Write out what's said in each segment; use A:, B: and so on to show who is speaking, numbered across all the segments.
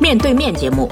A: 面对面节目。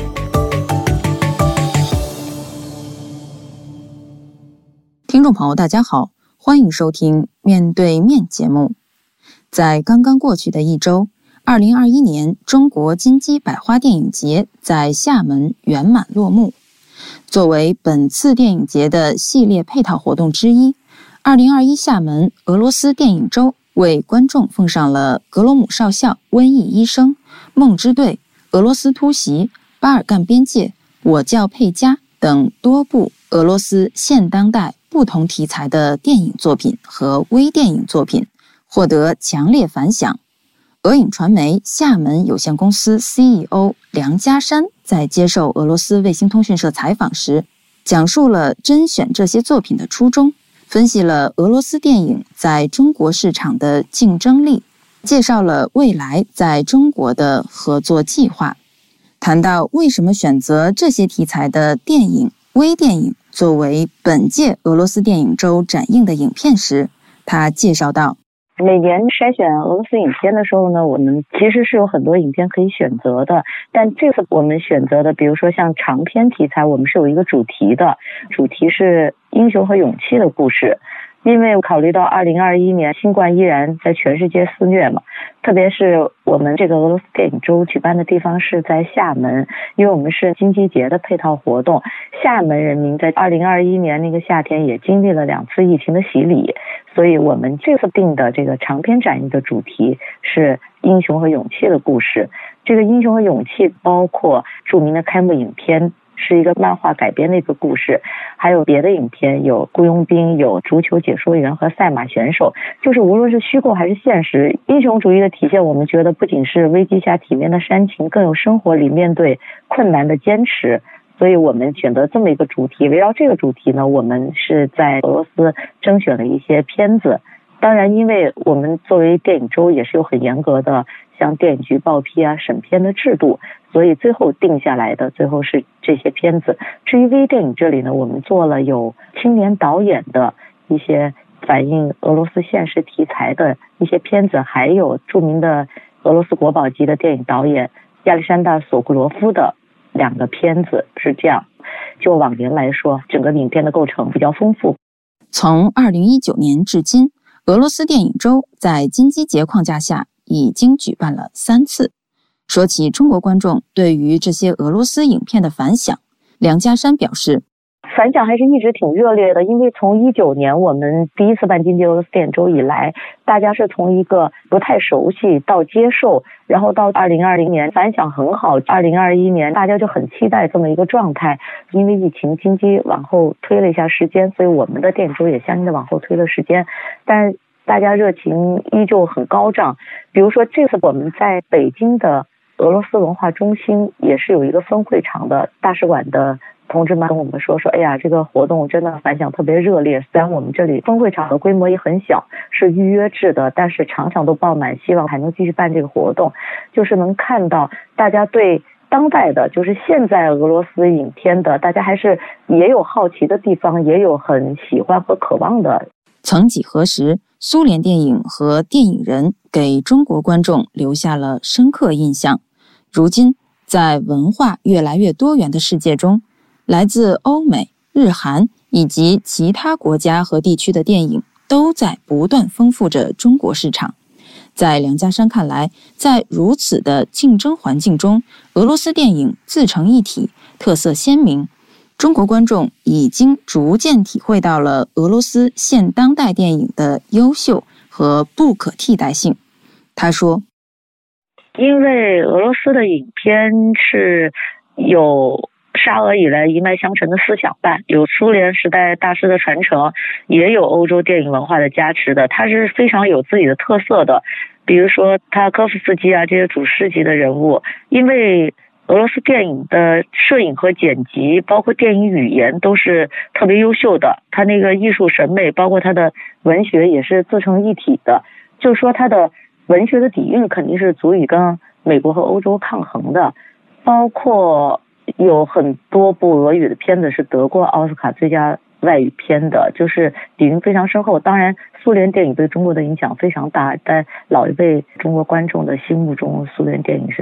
B: 听众朋友大家好，欢迎收听面对面节目。在刚刚过去的一周，2021年中国金鸡百花电影节在厦门圆满落幕。作为本次电影节的系列配套活动之一，2021厦门俄罗斯电影周为观众奉上了格罗姆少校、瘟疫医生、梦之队、俄罗斯突袭、巴尔干边界、我叫佩加等多部俄罗斯现当代不同题材的电影作品和微电影作品，获得强烈反响。俄影传媒厦门有限公司 CEO 梁家山在接受俄罗斯卫星通讯社采访时，讲述了甄选这些作品的初衷，分析了俄罗斯电影在中国市场的竞争力，介绍了未来在中国的合作计划。谈到为什么选择这些题材的电影、微电影作为本届俄罗斯电影周展映的影片时，他介绍道，
C: 每年筛选俄罗斯影片的时候呢，我们其实是有很多影片可以选择的，但这次我们选择的，比如说像长篇题材，我们是有一个主题的，主题是英雄和勇气的故事。因为考虑到2021年新冠依然在全世界肆虐嘛，特别是我们这个俄罗斯电影周举办的地方是在厦门，因为我们是金鸡节的配套活动，厦门人民在2021年那个夏天也经历了2次疫情的洗礼，所以我们这次定的这个长篇展映的主题是英雄和勇气的故事。这个英雄和勇气包括著名的开幕影片，是一个漫画改编的一个故事，还有别的影片，有雇佣兵，有足球解说员和赛马选手，就是无论是虚构还是现实，英雄主义的体现，我们觉得不仅是危机下体面的煽情，更有生活里面对困难的坚持。所以我们选择这么一个主题，围绕这个主题呢，我们是在俄罗斯征选了一些片子。当然因为我们作为电影周也是有很严格的像电影局报批啊审片的制度，所以最后定下来的最后是这些片子。至于微电影这里呢，我们做了有青年导演的一些反映俄罗斯现实题材的一些片子，还有著名的俄罗斯国宝级的电影导演亚历山大·索库罗夫的2个片子，是这样。就往年来说，整个影片的构成比较丰富。
B: 从2019年至今，俄罗斯电影周在金鸡节框架下已经举办了3次。说起中国观众对于这些俄罗斯影片的反响，梁家山表示，
C: 反响还是一直挺热烈的，因为从19年我们第一次办金鸡俄罗斯电影周以来，大家是从一个不太熟悉到接受，然后到2020年反响很好，2021年大家就很期待这么一个状态。因为疫情，金鸡往后推了一下时间，所以我们的电影周也相应的往后推了时间，但是大家热情依旧很高涨。比如说这次我们在北京的俄罗斯文化中心也是有一个分会场的，大使馆的同志们跟我们说，哎呀，这个活动真的反响特别热烈。虽然我们这里分会场的规模也很小，是预约制的，但是场场都爆满，希望还能继续办这个活动。就是能看到大家对当代的，就是现在俄罗斯影片的，大家还是也有好奇的地方，也有很喜欢和渴望的。
B: 曾几何时，苏联电影和电影人给中国观众留下了深刻印象。如今，在文化越来越多元的世界中，来自欧美、日韩以及其他国家和地区的电影都在不断丰富着中国市场。在梁家山看来，在如此的竞争环境中，俄罗斯电影自成一体，特色鲜明。中国观众已经逐渐体会到了俄罗斯现当代电影的优秀和不可替代性。他说，
C: 因为俄罗斯的影片是有沙俄以来一脉相承的思想吧，有苏联时代大师的传承，也有欧洲电影文化的加持的，它是非常有自己的特色的。比如说塔科夫斯基啊，这些主师级的人物，因为俄罗斯电影的摄影和剪辑，包括电影语言都是特别优秀的，它那个艺术审美，包括它的文学也是自成一体的。就是说它的文学的底蕴肯定是足以跟美国和欧洲抗衡的，包括有很多部俄语的片子是得过奥斯卡最佳外语片的，就是底蕴非常深厚。当然苏联电影对中国的影响非常大，在老一辈中国观众的心目中，苏联电影是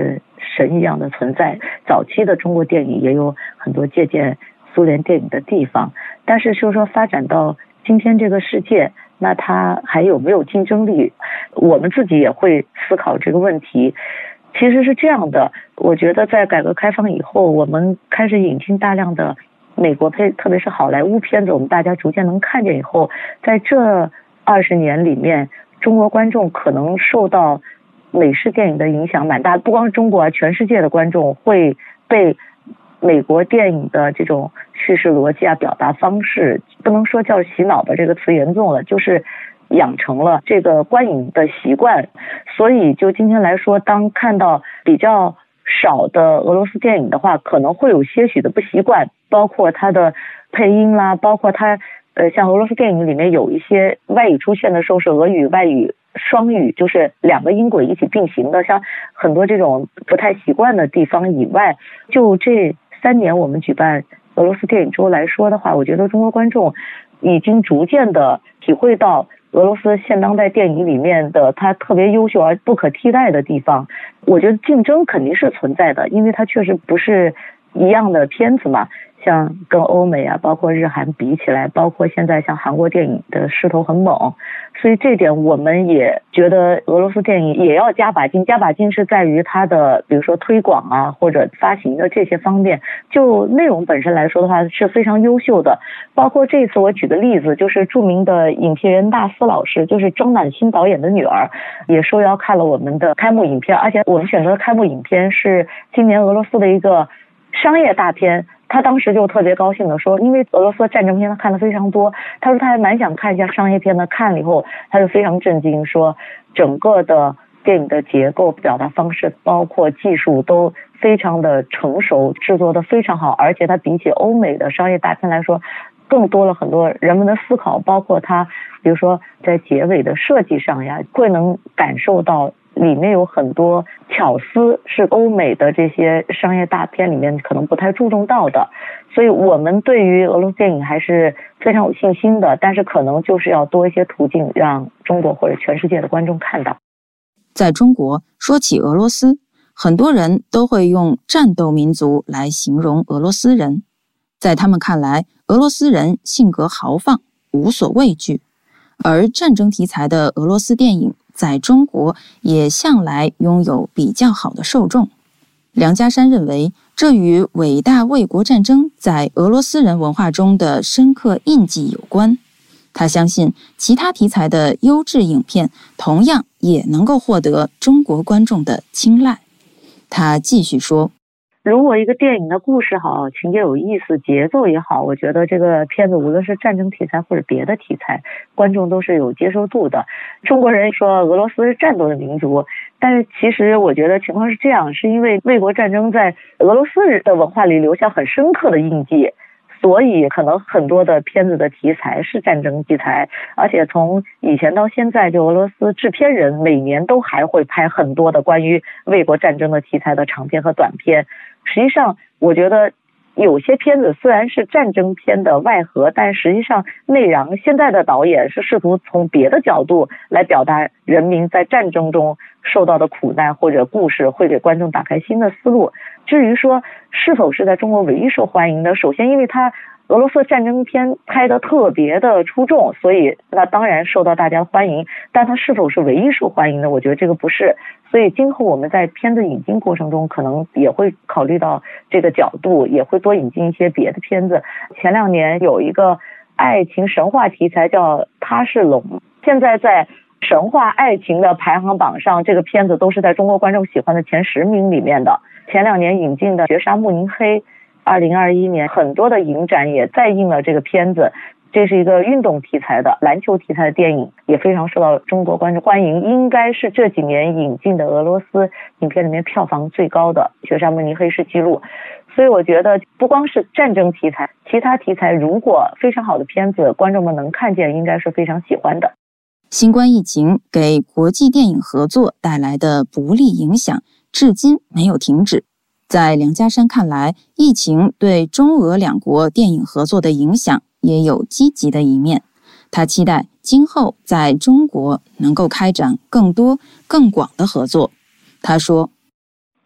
C: 神一样的存在。早期的中国电影也有很多借鉴苏联电影的地方，但是就是说发展到今天这个世界，那它还有没有竞争力？我们自己也会思考这个问题。其实是这样的，我觉得在改革开放以后，我们开始引进大量的美国片，特别是好莱坞片子，我们大家逐渐能看见以后，在这20年里面，中国观众可能受到美式电影的影响蛮大，不光是中国，全世界的观众会被美国电影的这种叙事逻辑表达方式，不能说叫洗脑吧，这个词严重了，就是养成了这个观影的习惯。所以就今天来说，当看到比较少的俄罗斯电影的话，可能会有些许的不习惯，包括它的配音啦，包括它像俄罗斯电影里面有一些外语出现的时候是俄语外语双语，就是2个音轨一起并行的，像很多这种不太习惯的地方以外，就这3年我们举办俄罗斯电影周来说的话，我觉得中国观众已经逐渐的体会到俄罗斯现当代电影里面的它特别优秀而不可替代的地方。我觉得竞争肯定是存在的，因为它确实不是一样的片子嘛，像跟欧美包括日韩比起来，包括现在像韩国电影的势头很猛，所以这点我们也觉得俄罗斯电影也要加把劲。加把劲是在于它的比如说推广或者发行的这些方面，就内容本身来说的话是非常优秀的。包括这次我举个例子，就是著名的影评人大司老师，就是张乃馨导演的女儿，也受邀看了我们的开幕影片，而且我们选择的开幕影片是今年俄罗斯的一个商业大片。他当时就特别高兴的说，因为俄罗斯战争片他看的非常多，他说他还蛮想看一下商业片的，看了以后他就非常震惊，说整个的电影的结构、表达方式包括技术都非常的成熟，制作的非常好，而且它比起欧美的商业大片来说更多了很多人们的思考，包括它比如说在结尾的设计上会能感受到里面有很多巧思，是欧美的这些商业大片里面可能不太注重到的。所以我们对于俄罗斯电影还是非常有信心的，但是可能就是要多一些途径让中国或者全世界的观众看到。
B: 在中国，说起俄罗斯，很多人都会用战斗民族来形容俄罗斯人。在他们看来，俄罗斯人性格豪放，无所畏惧，而战争题材的俄罗斯电影在中国也向来拥有比较好的受众。梁家山认为，这与伟大卫国战争在俄罗斯人文化中的深刻印记有关。他相信其他题材的优质影片同样也能够获得中国观众的青睐。他继续说，
C: 如果一个电影的故事好，情节有意思，节奏也好，我觉得这个片子无论是战争题材或者别的题材，观众都是有接受度的。中国人说俄罗斯是战斗的民族，但是其实我觉得情况是这样，是因为卫国战争在俄罗斯的文化里留下很深刻的印记，所以可能很多的片子的题材是战争题材，而且从以前到现在，就俄罗斯制片人每年都还会拍很多的关于卫国战争的题材的长片和短片。实际上我觉得有些片子虽然是战争片的外核，但实际上内瓤现在的导演是试图从别的角度来表达人民在战争中受到的苦难或者故事，会给观众打开新的思路。至于说是否是在中国唯一受欢迎的，首先因为它俄罗斯战争片拍得特别的出众，所以那当然受到大家欢迎，但它是否是唯一受欢迎的，我觉得这个不是。所以今后我们在片子引进过程中可能也会考虑到这个角度，也会多引进一些别的片子。前2年有一个爱情神话题材叫《他是龙》，现在在神话爱情的排行榜上，这个片子都是在中国观众喜欢的前10名里面的。前2年引进的《绝杀慕尼黑》，2021年很多的影展也再映了这个片子。这是一个运动题材的篮球题材的电影，也非常受到中国观众欢迎，应该是这几年引进的俄罗斯影片里面票房最高的，《绝杀慕尼黑》是纪录。所以我觉得不光是战争题材，其他题材如果非常好的片子观众们能看见，应该是非常喜欢的。
B: 新冠疫情给国际电影合作带来的不利影响至今没有停止。在梁家山看来，疫情对中俄两国电影合作的影响也有积极的一面。他期待今后在中国能够开展更多更广的合作。他说，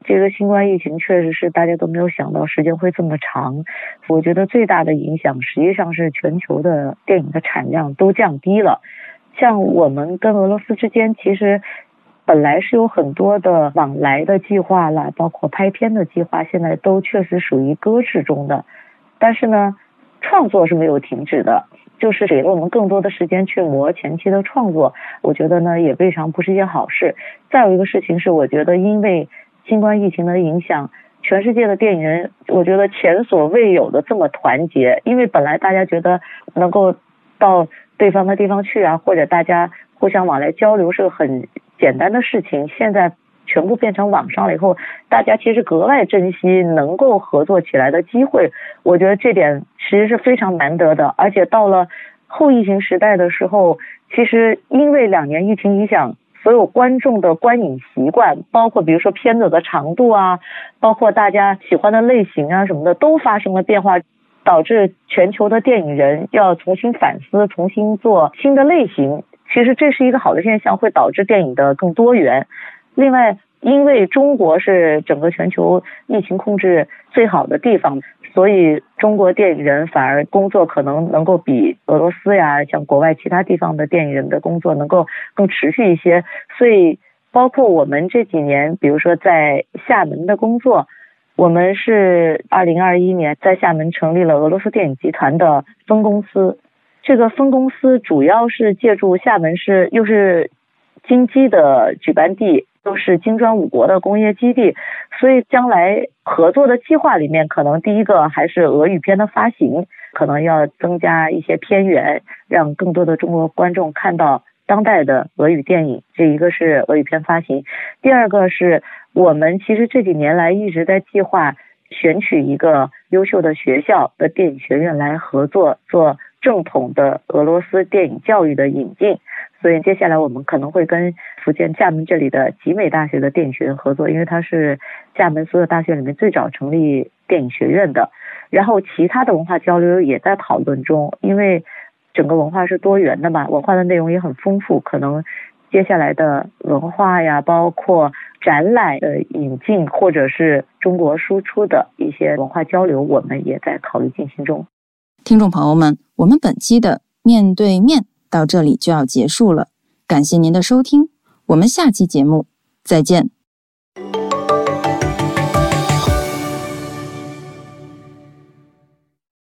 C: 这个新冠疫情确实是大家都没有想到时间会这么长。我觉得最大的影响实际上是全球的电影的产量都降低了。像我们跟俄罗斯之间其实本来是有很多的往来的计划啦，包括拍片的计划，现在都确实属于搁置中的。但是呢，创作是没有停止的，就是给了我们更多的时间去磨前期的创作，我觉得呢也未尝不是一件好事。再有一个事情是，我觉得因为新冠疫情的影响，全世界的电影人我觉得前所未有的这么团结。因为本来大家觉得能够到对方的地方去啊，或者大家互相往来交流是个很简单的事情，现在全部变成网上了以后，大家其实格外珍惜能够合作起来的机会。我觉得这点其实是非常难得的。而且到了后疫情时代的时候，其实因为2年疫情影响，所有观众的观影习惯，包括比如说片子的长度啊，包括大家喜欢的类型啊什么的，都发生了变化，导致全球的电影人要重新反思，重新做新的类型。其实这是一个好的现象，会导致电影的更多元。另外，因为中国是整个全球疫情控制最好的地方，所以中国电影人反而工作可能够比俄罗斯呀，像国外其他地方的电影人的工作能够更持续一些。所以包括我们这几年，比如说在厦门的工作，我们是2021年在厦门成立了俄罗斯电影集团的分公司。这个分公司主要是借助厦门市又是京基的举办地，又是金砖5国的工业基地，所以将来合作的计划里面，可能第一个还是俄语片的发行，可能要增加一些片源，让更多的中国观众看到当代的俄语电影。这一个是俄语片发行。第二个是我们其实这几年来一直在计划选取一个优秀的学校的电影学院来合作，做正统的俄罗斯电影教育的引进。所以接下来我们可能会跟福建厦门这里的集美大学的电影学院合作，因为它是厦门所有大学里面最早成立电影学院的。然后其他的文化交流也在讨论中，因为整个文化是多元的嘛，文化的内容也很丰富，可能接下来的文化呀，包括展览的引进，或者是中国输出的一些文化交流，我们也在考虑进行中。
B: 听众朋友们，我们本期的面对面到这里就要结束了，感谢您的收听，我们下期节目再见。